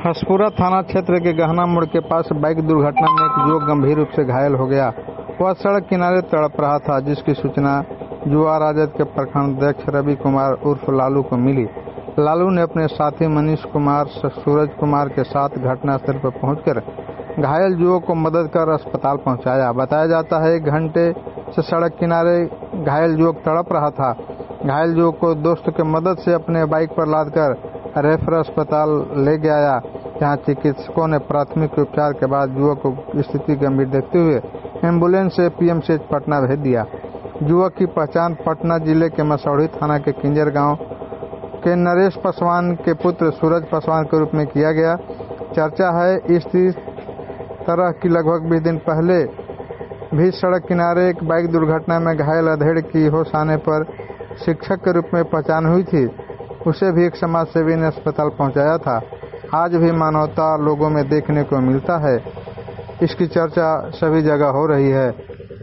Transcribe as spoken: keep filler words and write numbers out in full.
हसपुरा थाना क्षेत्र के गहना मोड़ के पास बाइक दुर्घटना में एक युवक गंभीर रूप से घायल हो गया। वह सड़क किनारे तड़प रहा था, जिसकी सूचना युवा राजद के प्रखंड अध्यक्ष रवि कुमार उर्फ लालू को मिली। लालू ने अपने साथी मनीष कुमार सूरज कुमार के साथ घटनास्थल पर पहुंचकर घायल युवक को मदद कर अस्पताल पहुंचाया। बताया जाता है एक घंटे से सड़क किनारे घायल युवक तड़प रहा था। घायल युवक को दोस्त के मदद से अपने बाइक पर लादकर रेफर अस्पताल ले गया, जहां चिकित्सकों ने प्राथमिक उपचार के बाद युवक को स्थिति गंभीर देखते हुए एम्बुलेंस से पीएमसीएच पटना भेज दिया। युवक की पहचान पटना जिले के मसौढ़ी थाना के किंजर गांव के नरेश पासवान के पुत्र सूरज पासवान के रूप में किया गया। चर्चा है इस तरह की लगभग बीस दिन पहले भी सड़क किनारे एक बाइक दुर्घटना में घायल अधेड़ की होश आने पर शिक्षक के रूप में पहचान हुई थी। उसे भी एक समाज सेवी ने अस्पताल पहुंचाया था। आज भी मानवता लोगों में देखने को मिलता है। इसकी चर्चा सभी जगह हो रही है।